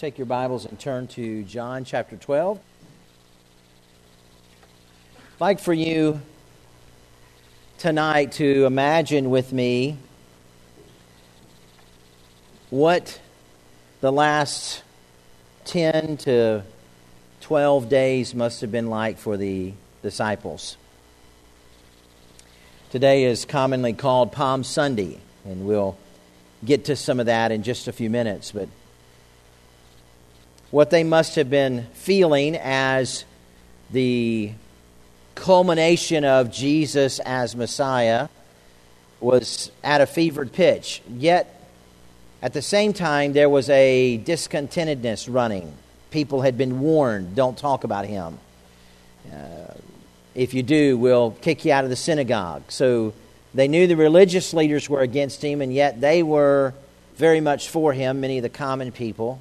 take your Bibles and turn to John chapter 12. I'd like for you tonight to imagine with me what the last 10 to 12 days must have been like for the disciples. Today is commonly called Palm Sunday, and we'll get to some of that in just a few minutes, but what they must have been feeling as the culmination of Jesus as Messiah was at a fevered pitch. Yet, at the same time, there was a discontentedness running. People had been warned, don't talk about him. If you do, we'll kick you out of the synagogue. So they knew the religious leaders were against him, and yet they were very much for him, many of the common people.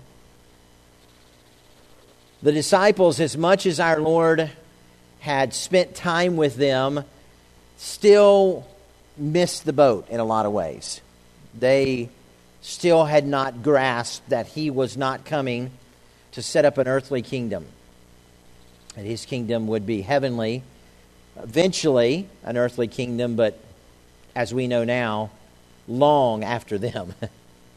The disciples, as much as our Lord had spent time with them, still missed the boat in a lot of ways. They still had not grasped that he was not coming to set up an earthly kingdom. And his kingdom would be heavenly, eventually an earthly kingdom, but as we know now, long after them. Have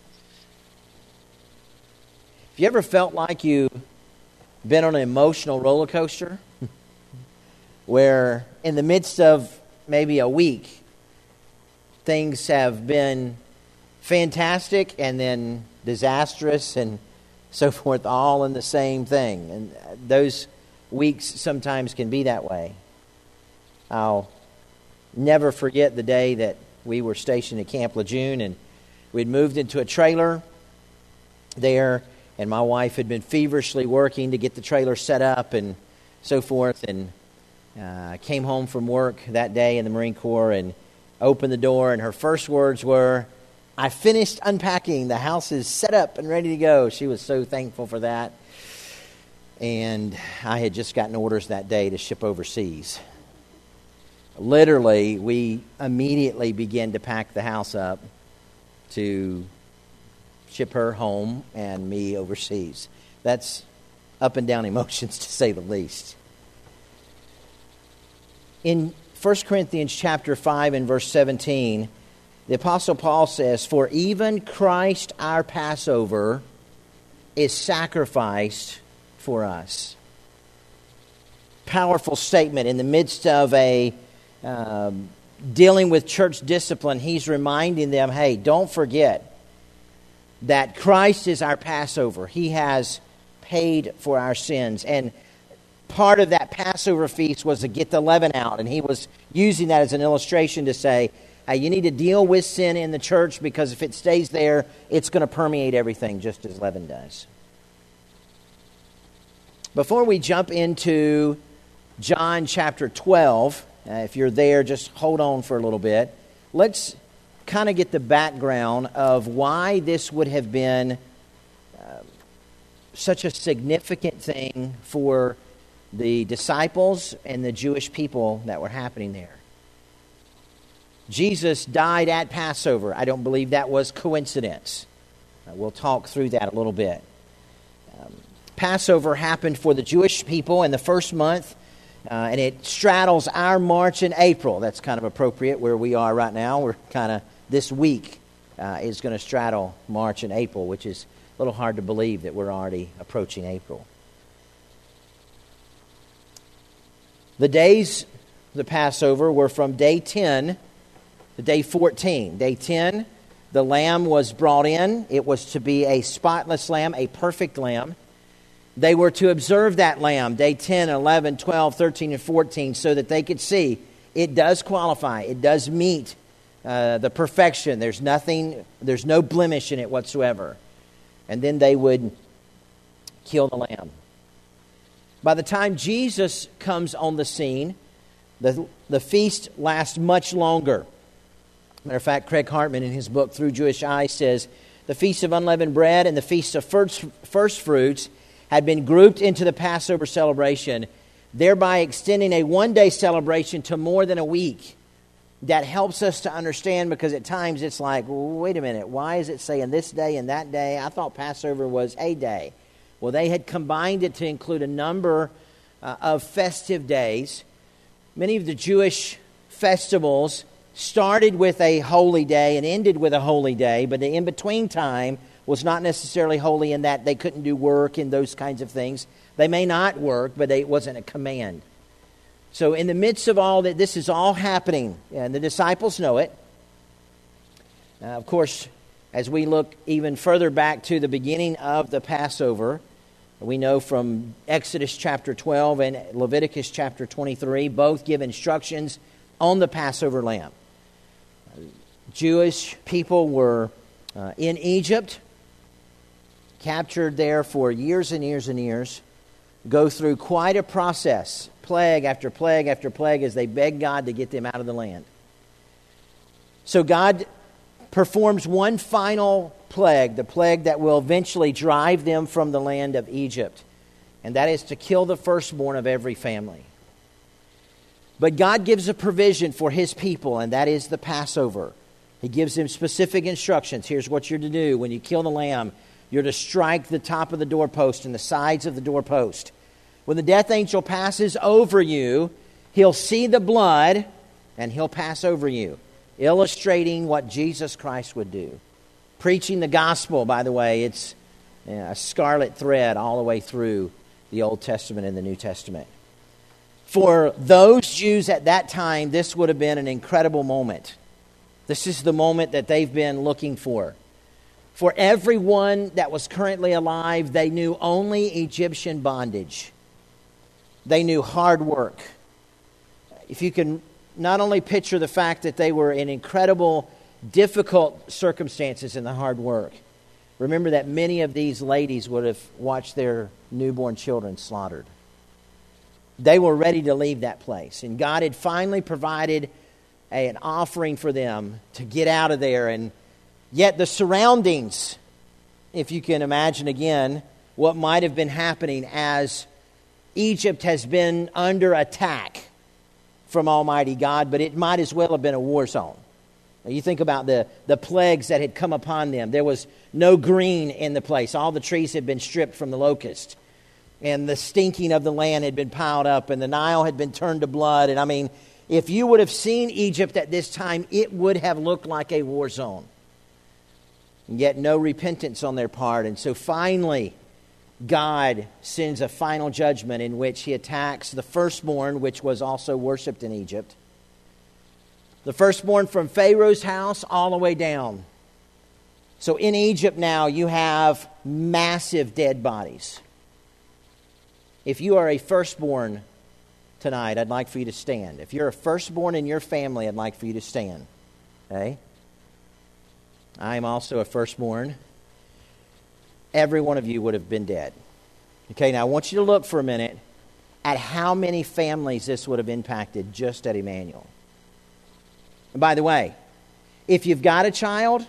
you ever felt like you've been on an emotional roller coaster where in the midst of maybe a week, things have been fantastic and then disastrous and so forth, all in the same thing? And those weeks sometimes can be that way. I'll never forget the day that we were stationed at Camp Lejeune, and we'd moved into a trailer there, and my wife had been feverishly working to get the trailer set up and so forth, and I came home from work that day in the Marine Corps and opened the door, and her first words were, "I finished unpacking. The house is set up and ready to go." She was so thankful for that. And I had just gotten orders that day to ship overseas. Literally, we immediately began to pack the house up to ship her home and me overseas. That's up and down emotions, to say the least. In 1 Corinthians chapter 5 and verse 17, the Apostle Paul says, "For even Christ our Passover is sacrificed for us." Powerful statement. In the midst of a dealing with church discipline, he's reminding them, hey, don't forget that Christ is our Passover. He has paid for our sins. And part of that Passover feast was to get the leaven out. And he was using that as an illustration to say, hey, you need to deal with sin in the church, because if it stays there, it's going to permeate everything just as leaven does. Before we jump into John chapter 12, if you're there, just hold on for a little bit. Let's kind of get the background of why this would have been such a significant thing for the disciples and the Jewish people that were happening there. Jesus died at Passover. I don't believe that was coincidence. We'll talk through that a little bit. Passover happened for the Jewish people in the first month, and it straddles our March and April. That's kind of appropriate where we are right now. We're kind of, this week is going to straddle March and April, which is a little hard to believe that we're already approaching April. The days of the Passover were from day 10 to day 14. Day 10, the lamb was brought in. It was to be a spotless lamb, a perfect lamb. They were to observe that lamb, day 10, 11, 12, 13, and 14, so that they could see it does qualify. It does meet the perfection. There's no blemish in it whatsoever. And then they would kill the lamb. By the time Jesus comes on the scene, the feast lasts much longer. Matter of fact, Craig Hartman in his book, Through Jewish Eyes, says, the Feast of Unleavened Bread and the Feast of First Fruits had been grouped into the Passover celebration, thereby extending a one-day celebration to more than a week. That helps us to understand, because at times it's like, well, wait a minute, why is it saying this day and that day? I thought Passover was a day. Well, they had combined it to include a number of festive days. Many of the Jewish festivals started with a holy day and ended with a holy day, but the in-between time was not necessarily holy in that they couldn't do work and those kinds of things. They may not work, but it wasn't a command. So in the midst of all that, this is all happening, and the disciples know it. Of course, as we look even further back to the beginning of the Passover, we know from Exodus chapter 12 and Leviticus chapter 23, both give instructions on the Passover lamb. Jewish people were in Egypt, captured there for years and years and years, go through quite a process, plague after plague after plague, as they beg God to get them out of the land. So God performs one final plague, the plague that will eventually drive them from the land of Egypt, and that is to kill the firstborn of every family. But God gives a provision for His people, and that is the Passover. He gives them specific instructions. Here's what you're to do. When you kill the lamb, you're to strike the top of the doorpost and the sides of the doorpost. When the death angel passes over you, he'll see the blood and he'll pass over you, illustrating what Jesus Christ would do. Preaching the gospel, by the way, it's a scarlet thread all the way through the Old Testament and the New Testament. For those Jews at that time, this would have been an incredible moment. This is the moment that they've been looking for. For everyone that was currently alive, they knew only Egyptian bondage. They knew hard work. If you can not only picture the fact that they were in incredible, difficult circumstances in the hard work, remember that many of these ladies would have watched their newborn children slaughtered. They were ready to leave that place. And God had finally provided an offering for them to get out of there. And yet the surroundings, if you can imagine again, what might have been happening as Egypt has been under attack from Almighty God, but it might as well have been a war zone. You think about the plagues that had come upon them. There was no green in the place. All the trees had been stripped from the locust. And the stinking of the land had been piled up, and the Nile had been turned to blood. And I mean, if you would have seen Egypt at this time, it would have looked like a war zone. And yet no repentance on their part. And so finally, God sends a final judgment in which He attacks the firstborn, which was also worshipped in Egypt. The firstborn from Pharaoh's house all the way down. So in Egypt now, you have massive dead bodies. If you are a firstborn tonight, I'd like for you to stand. If you're a firstborn in your family, I'd like for you to stand. Okay? I am also a firstborn. Every one of you would have been dead. Okay, now I want you to look for a minute at how many families this would have impacted just at Emmanuel. And by the way, if you've got a child,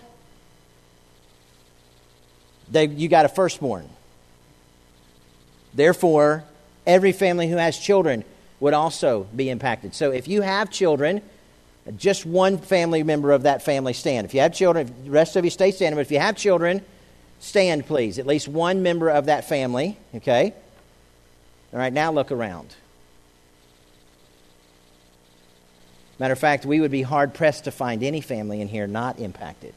you got a firstborn. Therefore, every family who has children would also be impacted. So if you have children, just one family member of that family stand. If you have children, the rest of you stay standing. But if you have children, stand, please. At least one member of that family, okay? All right, now look around. Matter of fact, we would be hard-pressed to find any family in here not impacted.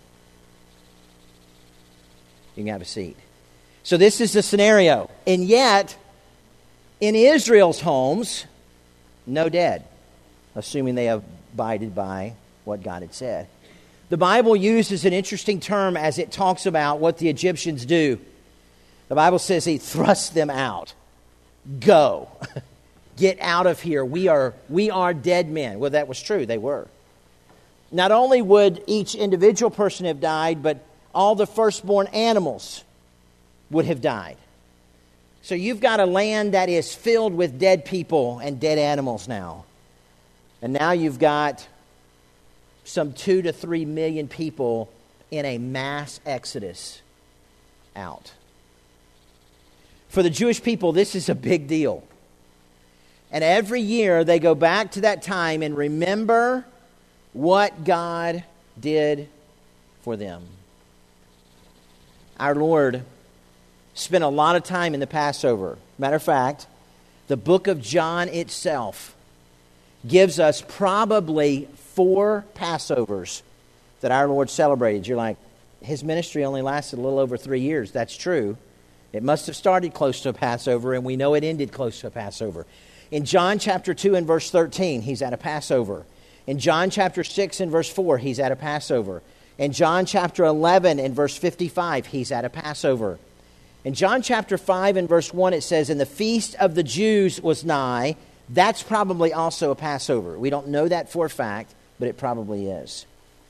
You can have a seat. So this is the scenario. And yet, in Israel's homes, no dead, assuming they abided by what God had said. The Bible uses an interesting term as it talks about what the Egyptians do. The Bible says He thrusts them out. Go. Get out of here. We are dead men. Well, that was true. They were. Not only would each individual person have died, but all the firstborn animals would have died. So you've got a land that is filled with dead people and dead animals now. And now you've got some 2 to 3 million people in a mass exodus out. For the Jewish people, this is a big deal. And every year they go back to that time and remember what God did for them. Our Lord spent a lot of time in the Passover. Matter of fact, the book of John itself gives us probably 4 Passovers that our Lord celebrated. You're like, his ministry only lasted a little over 3 years. That's true. It must have started close to a Passover, and we know it ended close to a Passover. In John chapter 2 and verse 13, he's at a Passover. In John chapter 6 and verse 4, he's at a Passover. In John chapter 11 and verse 55, he's at a Passover. In John chapter 5 and verse 1, it says, "And the feast of the Jews was nigh." That's probably also a Passover. We don't know that for a fact, but it probably is.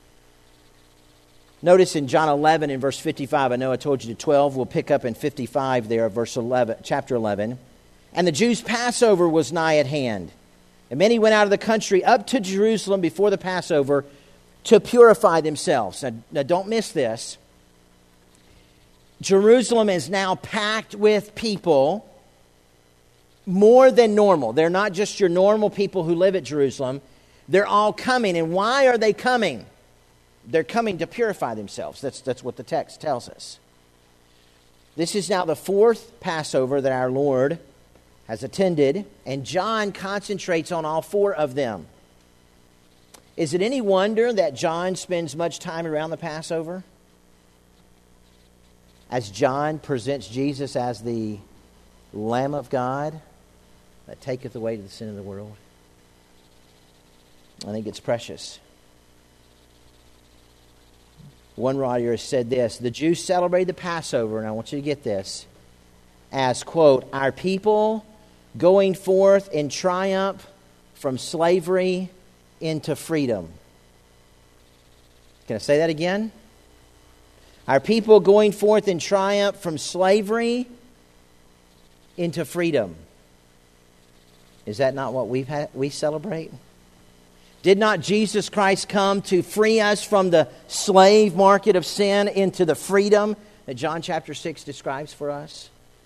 Notice in John 11 and verse 55, I know I told you to 12, we'll pick up in 55 there, verse 11, chapter 11. "And the Jews' Passover was nigh at hand. And many went out of the country up to Jerusalem before the Passover to purify themselves." Now don't miss this. Jerusalem is now packed with people more than normal. They're not just your normal people who live at Jerusalem. They're all coming. And why are they coming? They're coming to purify themselves. That's what the text tells us. This is now the 4th Passover that our Lord has attended, and John concentrates on all 4 of them. Is it any wonder that John spends much time around the Passover? As John presents Jesus as the Lamb of God that taketh away the sin of the world. I think it's precious. One writer said this: the Jews celebrated the Passover, and I want you to get this, as, quote, "our people going forth in triumph from slavery into freedom." Can I say that again? Our people going forth in triumph from slavery into freedom. Is that not what we celebrate? Did not Jesus Christ come to free us from the slave market of sin into the freedom that John chapter 6 describes for us?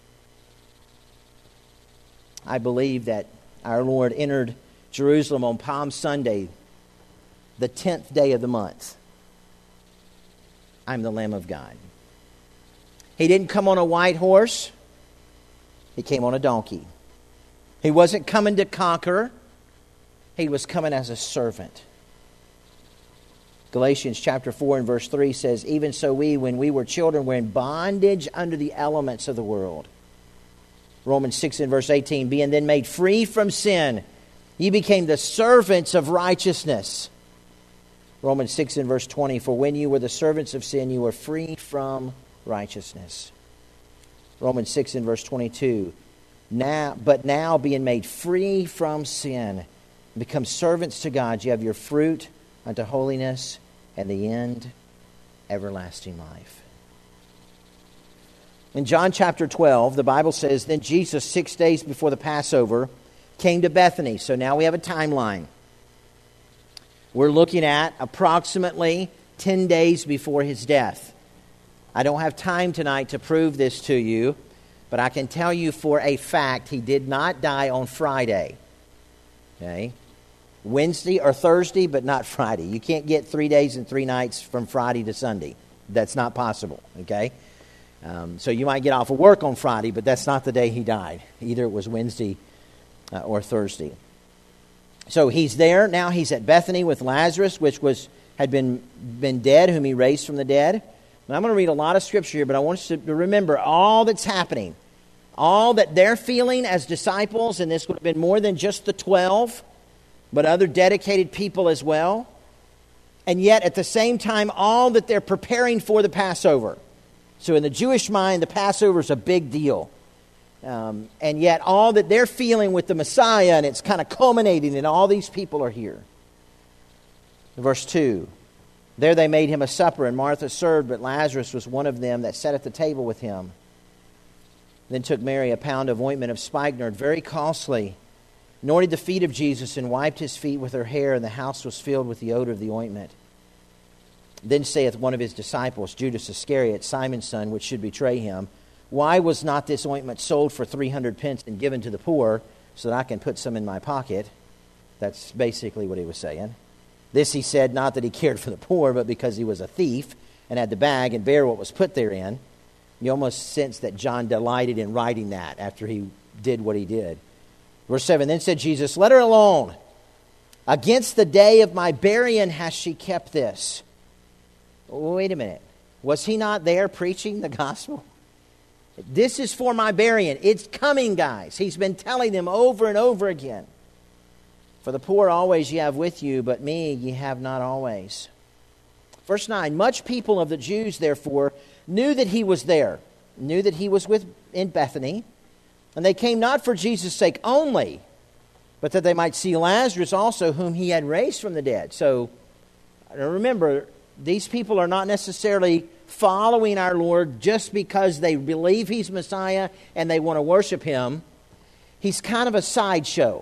I believe that our Lord entered Jerusalem on Palm Sunday, the 10th day of the month. I'm the Lamb of God. He didn't come on a white horse. He came on a donkey. He wasn't coming to conquer. He was coming as a servant. Galatians chapter 4 and verse 3 says, "Even so we, when we were children, were in bondage under the elements of the world." Romans 6 and verse 18, "Being then made free from sin, ye became the servants of righteousness." Romans 6 and verse 20, "For when you were the servants of sin, you were free from righteousness." Romans 6 and verse 22, Now being made free from sin, become servants to God, you have your fruit unto holiness, and the end, everlasting life." In John chapter 12, the Bible says, "Then Jesus, 6 days before the Passover, came to Bethany." So now we have a timeline. We're looking at approximately 10 days before his death. I don't have time tonight to prove this to you, but I can tell you for a fact he did not die on Friday. Okay? Wednesday or Thursday, but not Friday. You can't get 3 days and 3 nights from Friday to Sunday. That's not possible. Okay? So you might get off of work on Friday, but that's not the day he died. Either it was Wednesday or Thursday. So he's there. Now he's at Bethany with Lazarus, which had been dead, whom he raised from the dead. And I'm going to read a lot of scripture here, but I want us to remember all that's happening. All that they're feeling as disciples, and this would have been more than just the 12, but other dedicated people as well. And yet, at the same time, all that they're preparing for the Passover. So in the Jewish mind, the Passover is a big deal. And yet all that they're feeling with the Messiah, and it's kind of culminating, and all these people are here. Verse 2, "There they made him a supper, and Martha served, but Lazarus was one of them that sat at the table with him. Then took Mary a pound of ointment of spikenard, very costly, anointed the feet of Jesus, and wiped his feet with her hair, and the house was filled with the odor of the ointment. Then saith one of his disciples, Judas Iscariot, Simon's son, which should betray him, Why was not this ointment sold for 300 pence and given to the poor, so that I can put some in my pocket?" That's basically what he was saying. This he said, not that he cared for the poor, but because he was a thief, and had the bag and bare what was put therein. You almost sense that John delighted in writing that after he did what he did. Verse 7, then said Jesus, let her alone. Against the day of my burying has she kept this. Wait a minute. Was he not there preaching the gospel? This is for my burying. It's coming, guys. He's been telling them over and over again. For the poor always ye have with you, but me ye have not always. Verse 9, much people of the Jews, therefore, knew that he was there, knew that he was in Bethany, and they came not for Jesus' sake only, but that they might see Lazarus also, whom he had raised from the dead. So, remember, these people are not necessarily following our Lord just because they believe he's Messiah and they want to worship him. He's kind of a sideshow.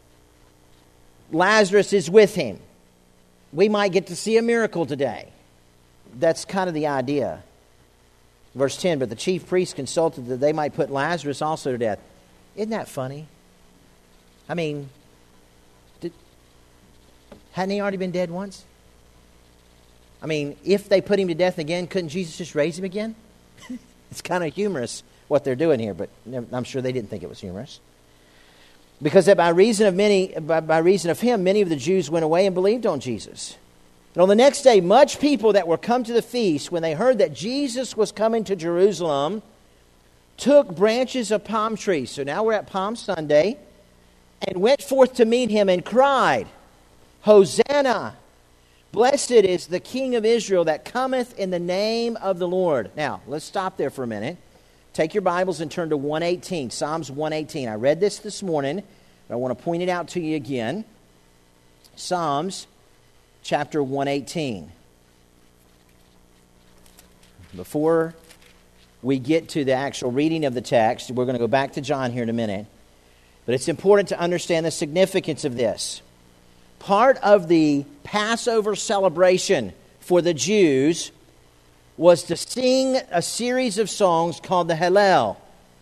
Lazarus is with him. We might get to see a miracle today. That's kind of the idea. Verse 10, but the chief priests consulted that they might put Lazarus also to death. Isn't that funny? I mean, hadn't he already been dead once? I mean, if they put him to death again, couldn't Jesus just raise him again? It's kind of humorous what they're doing here, but I'm sure they didn't think it was humorous. Because that by reason of him, many of the Jews went away and believed on Jesus. And on the next day, much people that were come to the feast, when they heard that Jesus was coming to Jerusalem, took branches of palm trees. So now we're at Palm Sunday, and went forth to meet him and cried, Hosanna! Blessed is the King of Israel that cometh in the name of the Lord. Now, let's stop there for a minute. Take your Bibles and turn to 118, Psalms 118. I read this morning, but I want to point it out to you again. Psalms chapter 118. Before we get to the actual reading of the text, we're going to go back to John here in a minute. But it's important to understand the significance of this. Part of the Passover celebration for the Jews was to sing a series of songs called the Hallel.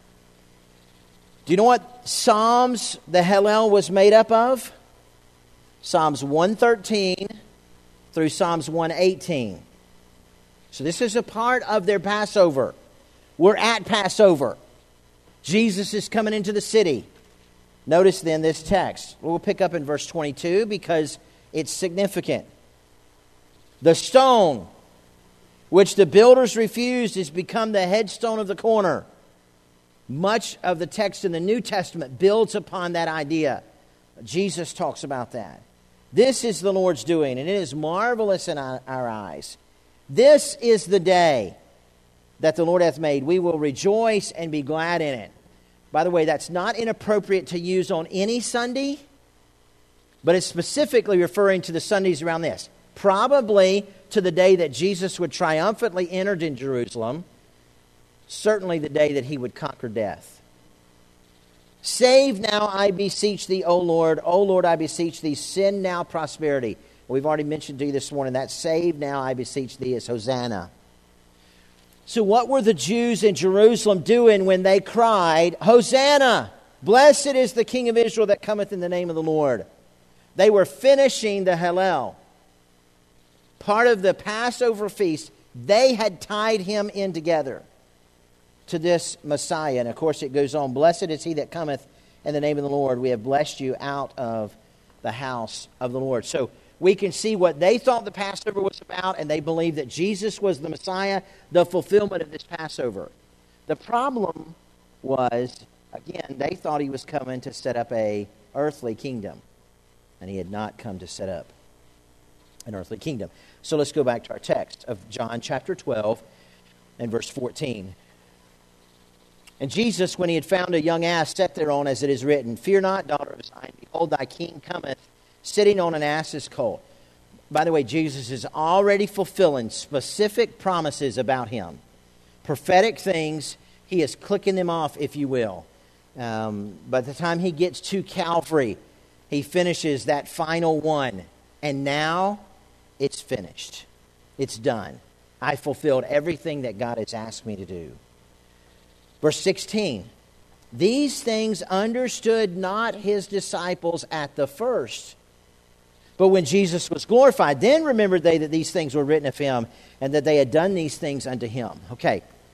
Do you know what Psalms the Hallel was made up of? Psalms 113 through Psalms 118. So this is a part of their Passover. We're at Passover. Jesus is coming into the city. Notice then this text. We'll pick up in verse 22 because it's significant. The stone which the builders refused is become the headstone of the corner. Much of the text in the New Testament builds upon that idea. Jesus talks about that. This is the Lord's doing, and it is marvelous in our eyes. This is the day that the Lord hath made. We will rejoice and be glad in it. By the way, that's not inappropriate to use on any Sunday, but it's specifically referring to the Sundays around this. Probably to the day that Jesus would triumphantly enter in Jerusalem, certainly the day that he would conquer death. Save now, I beseech thee, O Lord. O Lord, I beseech thee, send now prosperity. We've already mentioned to you this morning that save now, I beseech thee is Hosanna. So what were the Jews in Jerusalem doing when they cried, Hosanna! Blessed is the King of Israel that cometh in the name of the Lord. They were finishing the Hallel. Part of the Passover feast, they had tied him in together to this Messiah. And of course it goes on, blessed is he that cometh in the name of the Lord. We have blessed you out of the house of the Lord. So we can see what they thought the Passover was about, and they believed that Jesus was the Messiah, the fulfillment of this Passover. The problem was, again, they thought he was coming to set up an earthly kingdom, and he had not come to set up an earthly kingdom. So let's go back to our text of John chapter 12 and verse 14. And Jesus, when he had found a young ass, sat thereon, as it is written, Fear not, daughter of Zion, behold, thy king cometh, sitting on an ass's colt. By the way, Jesus is already fulfilling specific promises about him. Prophetic things, he is clicking them off, if you will. By the time he gets to Calvary, he finishes that final one. And now, it's finished. It's done. I fulfilled everything that God has asked me to do. Verse 16. These things understood not his disciples at the first. But when Jesus was glorified, then remembered they that these things were written of him, and that they had done these things unto him. Okay,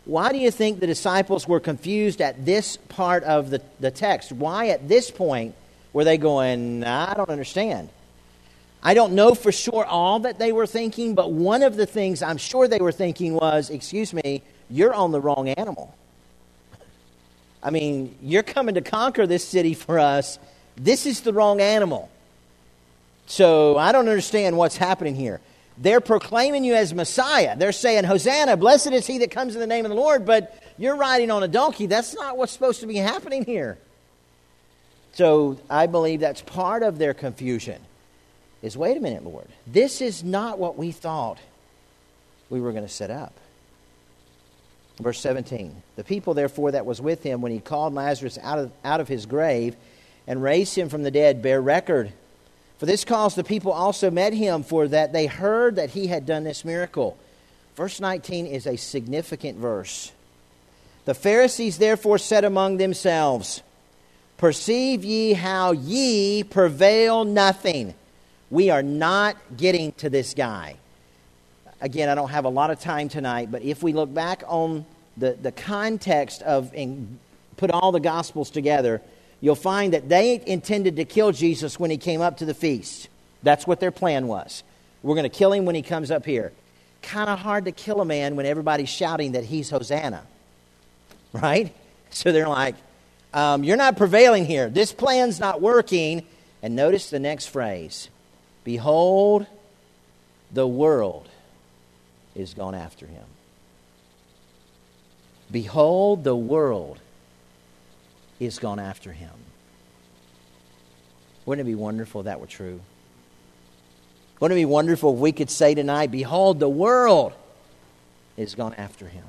Why do you think the disciples were confused at this part of the text? Why at this point were they going, I don't understand? I don't know for sure all that they were thinking, but one of the things I'm sure they were thinking was, excuse me, you're on the wrong animal. I mean, you're coming to conquer this city for us. This is the wrong animal. So I don't understand what's happening here. They're proclaiming you as Messiah. They're saying, Hosanna, blessed is he that comes in the name of the Lord, but you're riding on a donkey. That's not what's supposed to be happening here. So I believe that's part of their confusion. Is, wait a minute, Lord, this is not what we thought we were going to set up. Verse 17, the people, therefore, that was with him when he called Lazarus out of his grave and raised him from the dead bear record. For this cause the people also met him, for that they heard that he had done this miracle. Verse 19 is a significant verse. The Pharisees therefore said among themselves, perceive ye how ye prevail nothing. We are not getting to this guy. Again, I don't have a lot of time tonight, but if we look back on the context of and put all the Gospels together, you'll find that they intended to kill Jesus when he came up to the feast. That's what their plan was. We're going to kill him when he comes up here. Kind of hard to kill a man when everybody's shouting that he's Hosanna. Right? So they're like, you're not prevailing here. This plan's not working. And notice the next phrase. Behold, the world is gone after him. Behold, the world is gone after him. Wouldn't it be wonderful if that were true? Wouldn't it be wonderful if we could say tonight, behold, the world is gone after him.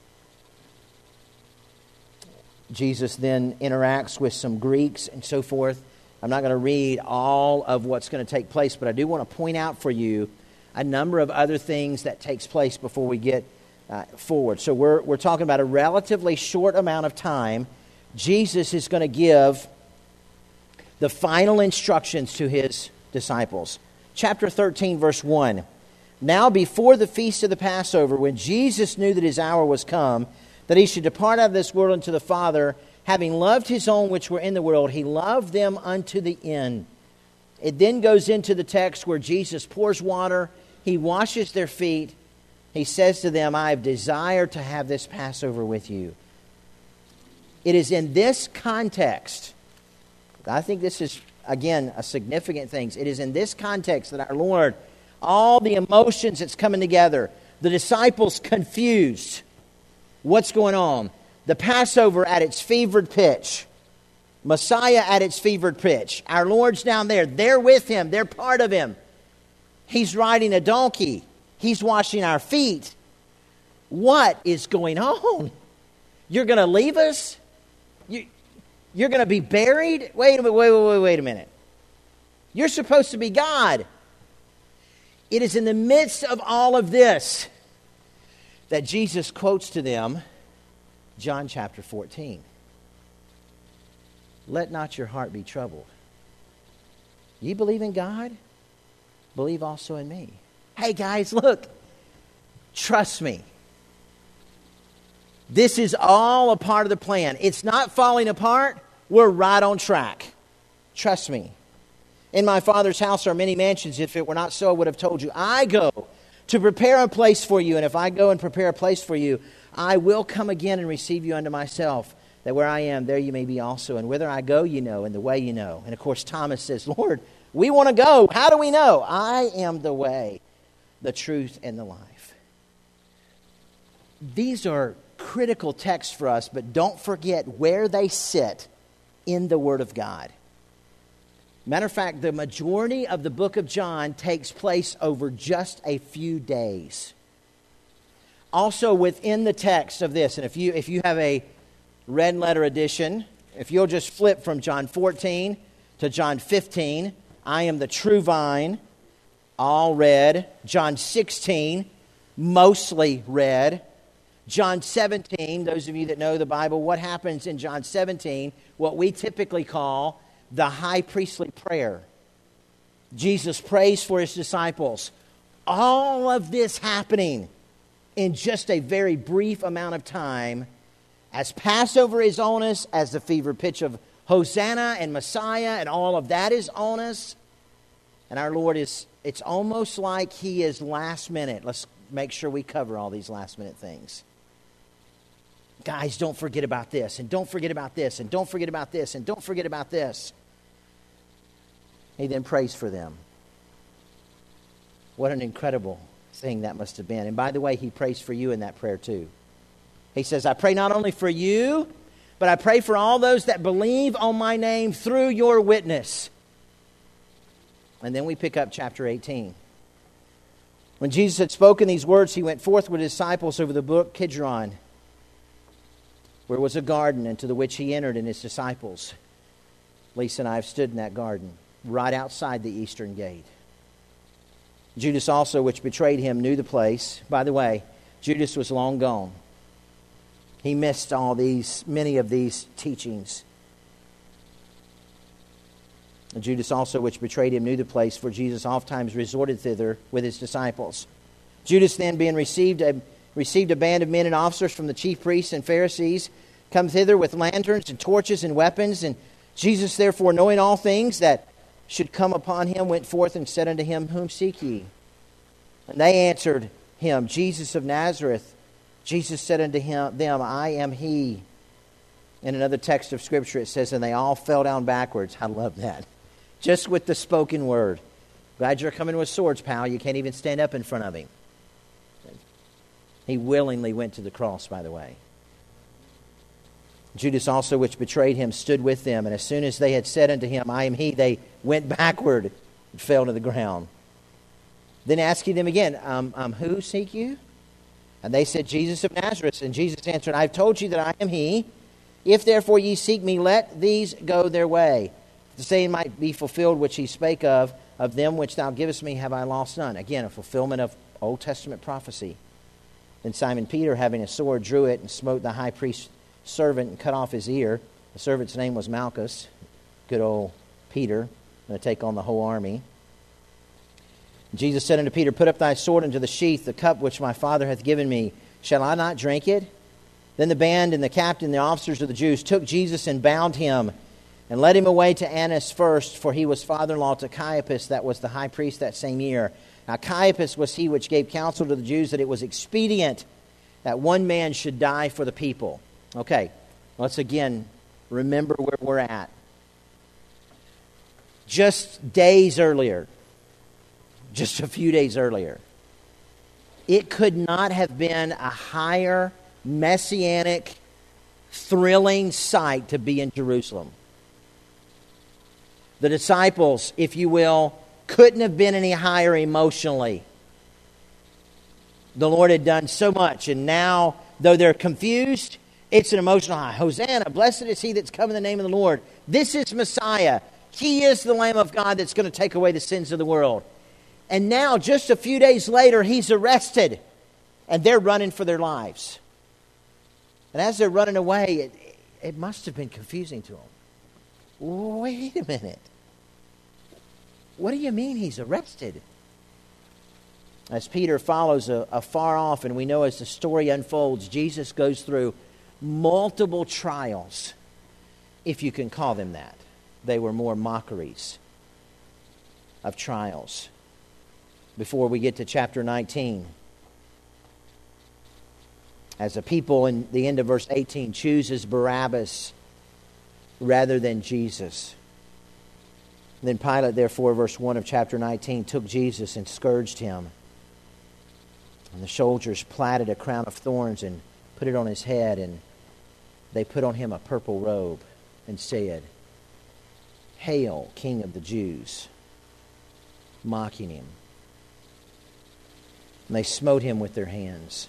Jesus then interacts with some Greeks and so forth. I'm not going to read all of what's going to take place, but I do want to point out for you a number of other things that takes place before we get forward. So we're talking about a relatively short amount of time. Jesus is going to give the final instructions to his disciples. Chapter 13, verse 1. Now before the feast of the Passover, when Jesus knew that his hour was come, that he should depart out of this world unto the Father, having loved his own which were in the world, he loved them unto the end. It then goes into the text where Jesus pours water, he washes their feet, he says to them, I have desired to have this Passover with you. It is in this context, I think this is, again, a significant thing. It is in this context that our Lord, all the emotions that's coming together, the disciples confused. What's going on? The Passover at its fevered pitch. Messiah at its fevered pitch. Our Lord's down there. They're with him. They're part of him. He's riding a donkey. He's washing our feet. What is going on? You're going to leave us? You're going to be buried? Wait a minute. You're supposed to be God. It is in the midst of all of this that Jesus quotes to them John chapter 14. Let not your heart be troubled. Ye believe in God? Believe also in me. Hey guys, look. Trust me. This is all a part of the plan. It's not falling apart. We're right on track. Trust me. In my Father's house are many mansions. If it were not so, I would have told you. I go to prepare a place for you. And if I go and prepare a place for you, I will come again and receive you unto myself, that where I am, there you may be also. And whither I go, you know, and the way you know. And of course, Thomas says, Lord, we want to go. How do we know? I am the way, the truth, and the life. These are critical texts for us, but don't forget where they sit in the Word of God. Matter of fact, the majority of the book of John takes place over just a few days. Also within the text of this, and if you have a red letter edition, if you'll just flip from John 14 to John 15, I am the true vine, all red. John 16, mostly red. John 17, those of you that know the Bible, what happens in John 17, what we typically call the high priestly prayer. Jesus prays for his disciples. All of this happening in just a very brief amount of time, as Passover is on us, as the fever pitch of Hosanna and Messiah and all of that is on us. And our Lord is, it's almost like He is last minute. Let's make sure we cover all these last minute things. Guys, don't forget about this, and don't forget about this, and don't forget about this, and don't forget about this. He then prays for them. What an incredible thing that must have been. And by the way, He prays for you in that prayer too. He says, I pray not only for you, but I pray for all those that believe on my name through your witness. And then we pick up chapter 18. When Jesus had spoken these words, He went forth with His disciples over the brook Kidron, where was a garden, into the which He entered and His disciples. Lisa and I have stood in that garden, right outside the eastern gate. Judas also, which betrayed Him, knew the place. By the way, Judas was long gone. He missed many of these teachings. And Judas also, which betrayed Him, knew the place, for Jesus oftentimes resorted thither with His disciples. Judas then, being received a band of men and officers from the chief priests and Pharisees, come thither with lanterns and torches and weapons. And Jesus, therefore, knowing all things that should come upon him, went forth and said unto him, Whom seek ye? And they answered him, Jesus of Nazareth. Jesus said unto them, I am He. In another text of Scripture it says, and they all fell down backwards. I love that. Just with the spoken word. Glad you're coming with swords, pal. You can't even stand up in front of Him. He willingly went to the cross, by the way. Judas also, which betrayed Him, stood with them. And as soon as they had said unto him, I am He, they went backward and fell to the ground. Then asking them again, who seek you? And they said, Jesus of Nazareth. And Jesus answered, I have told you that I am He. If therefore ye seek me, let these go their way. The saying might be fulfilled which He spake of them which thou givest me have I lost none. Again, a fulfillment of Old Testament prophecy. Then Simon Peter, having a sword, drew it and smote the high priest's servant and cut off his ear. The servant's name was Malchus. Good old Peter, going to take on the whole army. Jesus said unto Peter, Put up thy sword into the sheath. The cup which my Father hath given me, shall I not drink it? Then the band and the captain and the officers of the Jews took Jesus and bound Him and led Him away to Annas first, for he was father-in-law to Caiaphas, that was the high priest that same year. Now Caiaphas was he which gave counsel to the Jews that it was expedient that one man should die for the people. Okay, let's again remember where we're at. Just days earlier, just a few days earlier, it could not have been a higher messianic, thrilling sight to be in Jerusalem. The disciples, if you will, couldn't have been any higher emotionally. The Lord had done so much, and now, though they're confused, it's an emotional high. Hosanna, blessed is He that's come in the name of the Lord. This is Messiah. He is the Lamb of God that's going to take away the sins of the world. And now, just a few days later, He's arrested, and they're running for their lives. And as they're running away, it must have been confusing to them. Wait a minute. What do you mean He's arrested? As Peter follows afar off, and we know as the story unfolds, Jesus goes through multiple trials, if you can call them that. They were more mockeries of trials. Before we get to chapter 19, as the people in the end of verse 18 chooses Barabbas rather than Jesus. Then Pilate, therefore, verse 1 of chapter 19, took Jesus and scourged Him. And the soldiers platted a crown of thorns and put it on His head, and they put on Him a purple robe and said, Hail, King of the Jews, mocking Him. And they smote Him with their hands.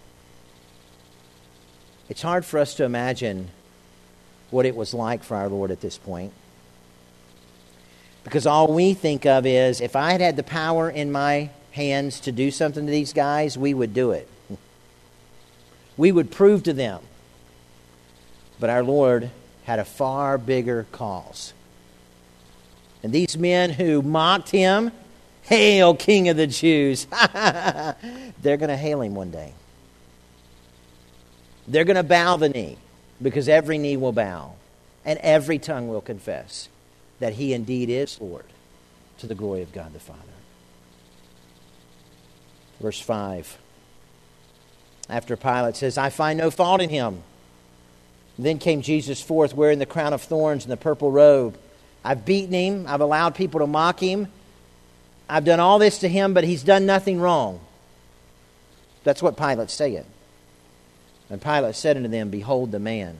It's hard for us to imagine what it was like for our Lord at this point. Because all we think of is, if I had had the power in my hands to do something to these guys, we would do it. We would prove to them. But our Lord had a far bigger cause. And these men who mocked Him, Hail, King of the Jews, they're going to hail Him one day. They're going to bow the knee, because every knee will bow and every tongue will confess that He indeed is Lord, to the glory of God the Father. Verse 5. After Pilate says, I find no fault in him. Then came Jesus forth wearing the crown of thorns and the purple robe. I've beaten him. I've allowed people to mock him. I've done all this to him, but he's done nothing wrong. That's what Pilate's saying. And Pilate said unto them, Behold the man.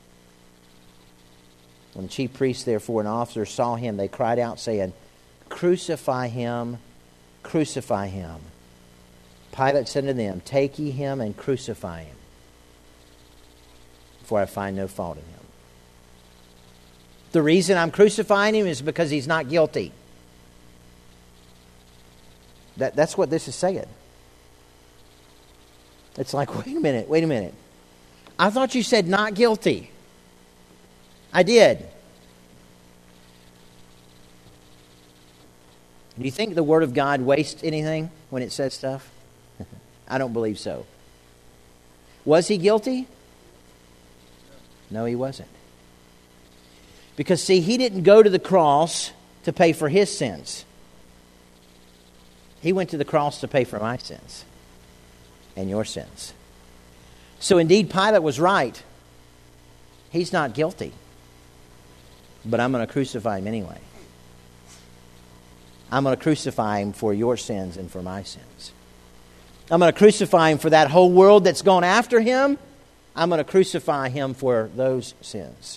When the chief priests, therefore, and officers saw him, they cried out, saying, Crucify him, crucify him. Pilate said unto them, Take ye him and crucify him, for I find no fault in him. The reason I'm crucifying him is because he's not guilty. That's what this is saying. It's like, wait a minute. I thought you said not guilty. I did. Do you think the Word of God wastes anything when it says stuff? I don't believe so. Was he guilty? No, he wasn't. Because, see, he didn't go to the cross to pay for his sins. He went to the cross to pay for my sins and your sins. So, indeed, Pilate was right. He's not guilty. But I'm going to crucify him anyway. I'm going to crucify him for your sins and for my sins. I'm going to crucify him for that whole world that's gone after him. I'm going to crucify him for those sins.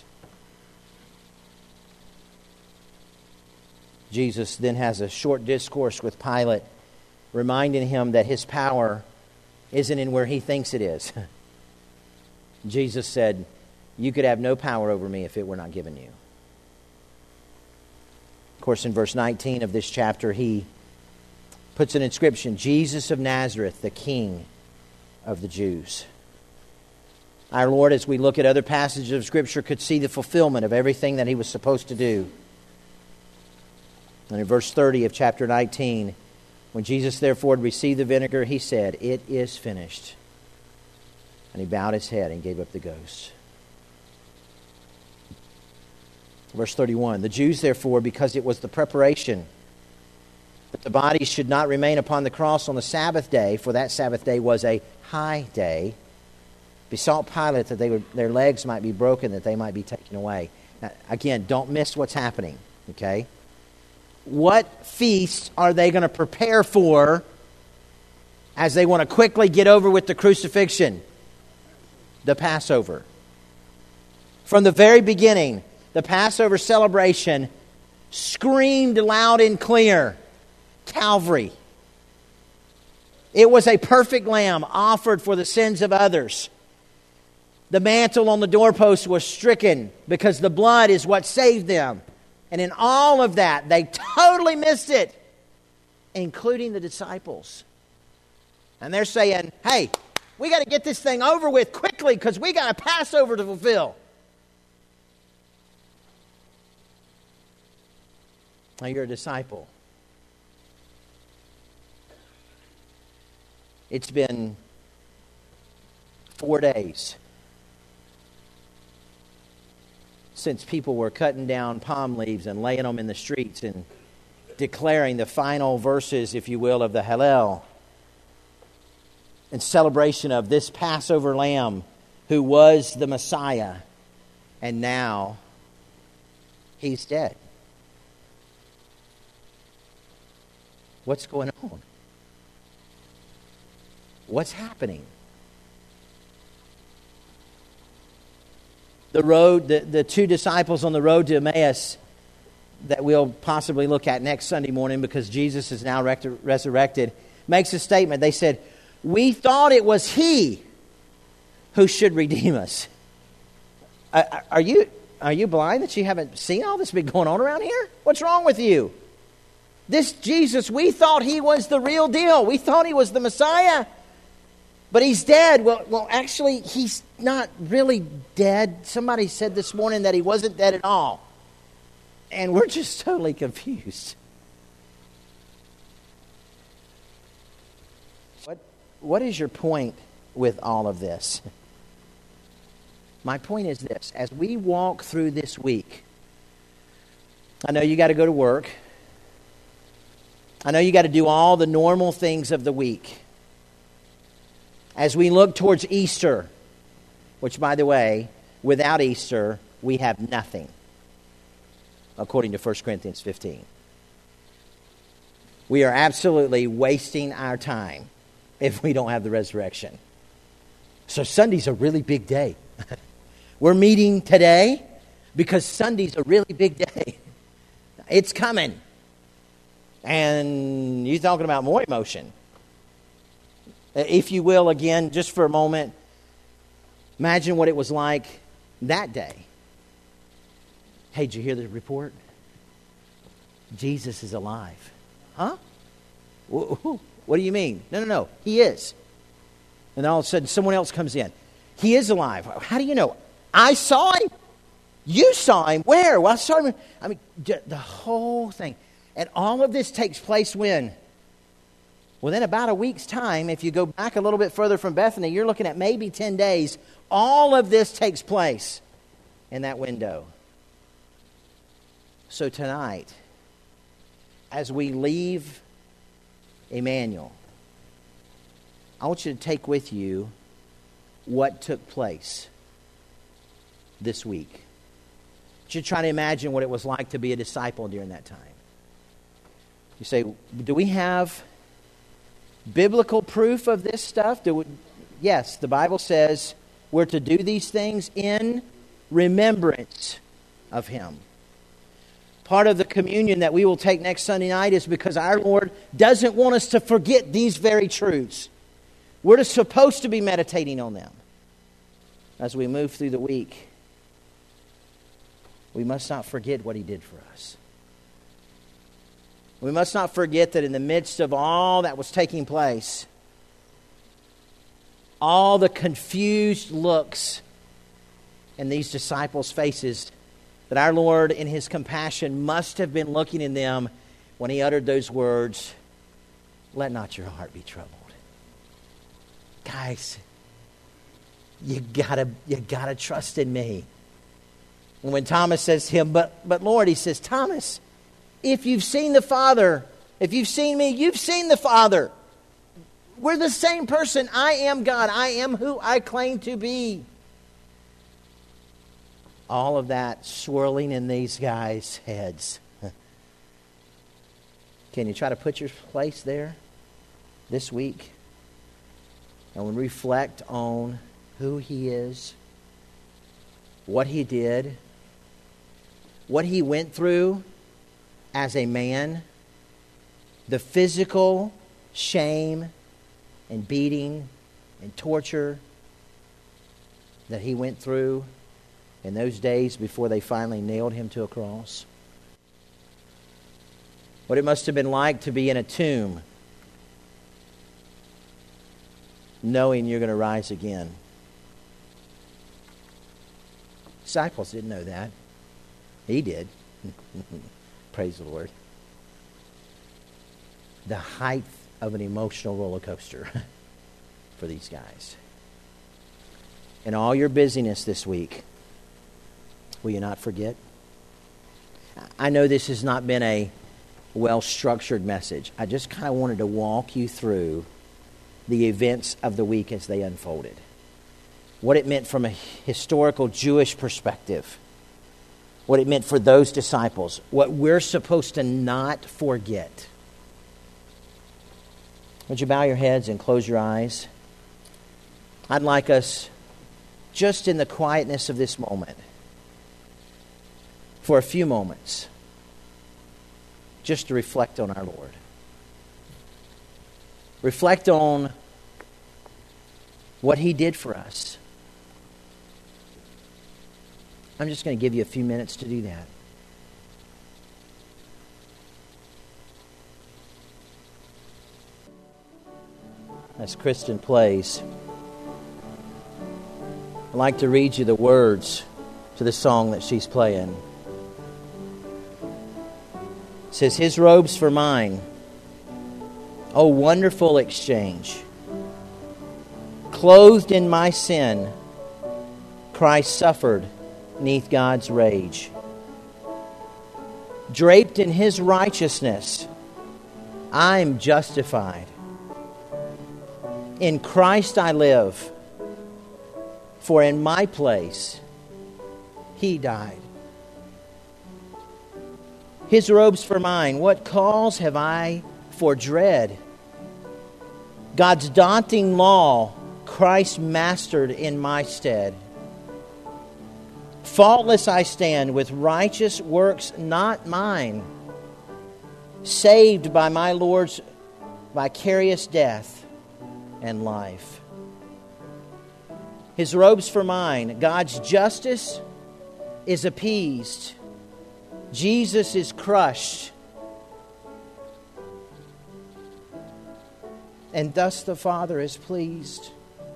Jesus then has a short discourse with Pilate, reminding him that his power isn't in where he thinks it is. Jesus said, You could have no power over me if it were not given you. Of course, in verse 19 of this chapter, he puts an inscription, Jesus of Nazareth, the King of the Jews. Our Lord, as we look at other passages of Scripture, could see the fulfillment of everything that he was supposed to do. And in verse 30 of chapter 19, when Jesus therefore had received the vinegar, he said, It is finished. And he bowed his head and gave up the ghost. Verse 31, the Jews therefore, because it was the preparation that the body should not remain upon the cross on the Sabbath day, for that Sabbath day was a high day, besought Pilate that their legs might be broken, that they might be taken away. Now, again, don't miss what's happening, okay? What feast are they going to prepare for as they want to quickly get over with the crucifixion? The Passover. From the very beginning, the Passover celebration screamed loud and clear, Calvary. It was a perfect lamb offered for the sins of others. The mantle on the doorpost was stricken because the blood is what saved them. And in all of that, they totally missed it, including the disciples. And they're saying, hey, we got to get this thing over with quickly because we got a Passover to fulfill. Now you're a disciple. It's been 4 days since people were cutting down palm leaves and laying them in the streets and declaring the final verses, if you will, of the Hallel in celebration of this Passover lamb who was the Messiah, and now he's dead. What's going on? What's happening? The two disciples on the road to Emmaus that we'll possibly look at next Sunday morning because Jesus is now resurrected, makes a statement. They said, we thought it was he who should redeem us. Are you blind that you haven't seen all this been going on around here? What's wrong with you? This Jesus, we thought he was the real deal. We thought he was the Messiah. But he's dead. Well, actually, he's not really dead. Somebody said this morning that he wasn't dead at all. And we're just totally confused. What is your point with all of this? My point is this. As we walk through this week, I know you got to go to work. I know you got to do all the normal things of the week. As we look towards Easter, which, by the way, without Easter, we have nothing, according to 1 Corinthians 15. We are absolutely wasting our time if we don't have the resurrection. So Sunday's a really big day. We're meeting today because Sunday's a really big day. It's coming. And you're talking about more emotion. If you will, again, just for a moment, imagine what it was like that day. Hey, did you hear the report? Jesus is alive. Huh? What do you mean? No. He is. And then all of a sudden, someone else comes in. He is alive. How do you know? I saw him. You saw him. Where? Well, I saw him. I mean, the whole thing. And all of this takes place when? Within about a week's time, if you go back a little bit further from Bethany, you're looking at maybe 10 days. All of this takes place in that window. So tonight, as we leave Emmanuel, I want you to take with you what took place this week. You should try to imagine what it was like to be a disciple during that time. You say, do we have biblical proof of this stuff? Yes, the Bible says we're to do these things in remembrance of Him. Part of the communion that we will take next Sunday night is because our Lord doesn't want us to forget these very truths. We're supposed to be meditating on them. As we move through the week, we must not forget what He did for us. We must not forget that in the midst of all that was taking place, all the confused looks in these disciples' faces, that our Lord in His compassion must have been looking in them when He uttered those words, "Let not your heart be troubled." Guys, you gotta trust in me. And when Thomas says to Him, but Lord, He says, Thomas, if you've seen the Father, if you've seen me, you've seen the Father. We're the same person. I am God. I am who I claim to be. All of that swirling in these guys' heads. Can you try to put your place there this week? And reflect on who He is, what He did, what He went through as a man, the physical shame and beating and torture that He went through in those days before they finally nailed Him to a cross. What it must have been like to be in a tomb, knowing you're going to rise again. Disciples didn't know that. He did. Praise the Lord. The height of an emotional roller coaster for these guys. In all your busyness this week, will you not forget? I know this has not been a well-structured message. I just kind of wanted to walk you through the events of the week as they unfolded. What it meant from a historical Jewish perspective. What it meant for those disciples. What we're supposed to not forget. Would you bow your heads and close your eyes? I'd like us, just in the quietness of this moment, for a few moments, just to reflect on our Lord. Reflect on what He did for us. I'm just going to give you a few minutes to do that. As Kristen plays, I'd like to read you the words to the song that she's playing. It says, His robes for mine. Oh, wonderful exchange. Clothed in my sin, Christ suffered 'neath God's rage. Draped in His righteousness, I'm justified. In Christ I live, for in my place He died. His robes for mine, what cause have I for dread? God's daunting law, Christ mastered in my stead. Faultless I stand with righteous works not mine, saved by my Lord's vicarious death and life. His robes for mine, God's justice is appeased. Jesus is crushed. And thus the Father is pleased.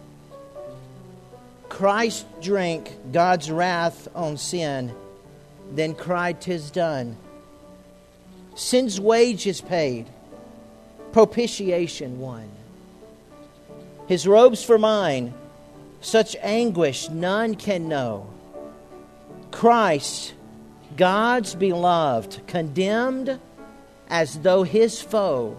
Christ drank God's wrath on sin, then cried, "'Tis done." Sin's wage is paid, propitiation won. His robes for mine, such anguish none can know. Christ, God's beloved, condemned as though His foe.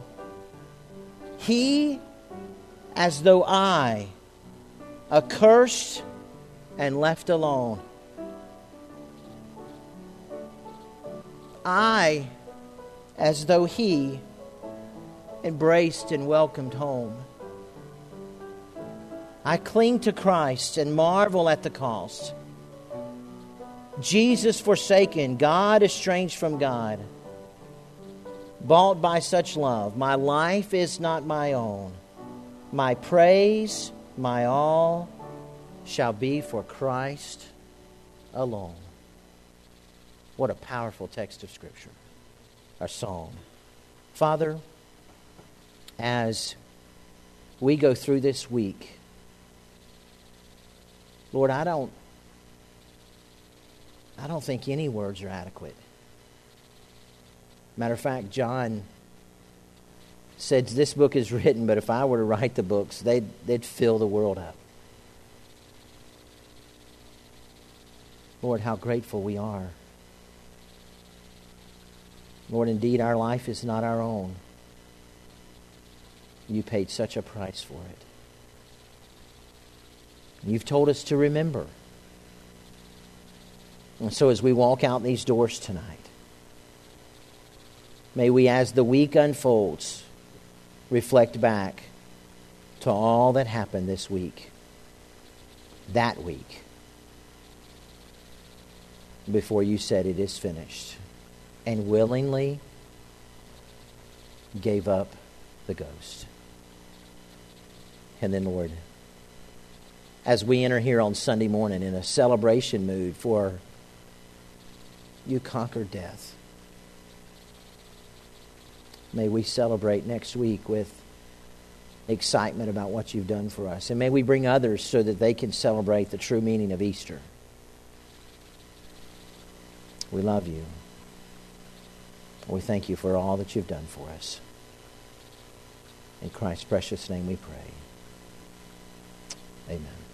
He, as though I, accursed and left alone. I, as though He, embraced and welcomed home. I cling to Christ and marvel at the cost. Jesus forsaken, God estranged from God. Bought by such love, my life is not my own. My praise, my all, shall be for Christ alone. What a powerful text of Scripture. Our song. Father, as we go through this week, Lord, I don't think any words are adequate. Matter of fact, John said this book is written, but if I were to write the books, they'd fill the world up. Lord, how grateful we are. Lord, indeed, our life is not our own. You paid such a price for it. You've told us to remember. And so as we walk out these doors tonight, may we, as the week unfolds, reflect back to all that happened this week, that week, before you said it is finished, and willingly gave up the ghost. And then, Lord, as we enter here on Sunday morning in a celebration mood for you conquered death, may we celebrate next week with excitement about what you've done for us. And may we bring others so that they can celebrate the true meaning of Easter. We love you. We thank you for all that you've done for us. In Christ's precious name we pray. Amen.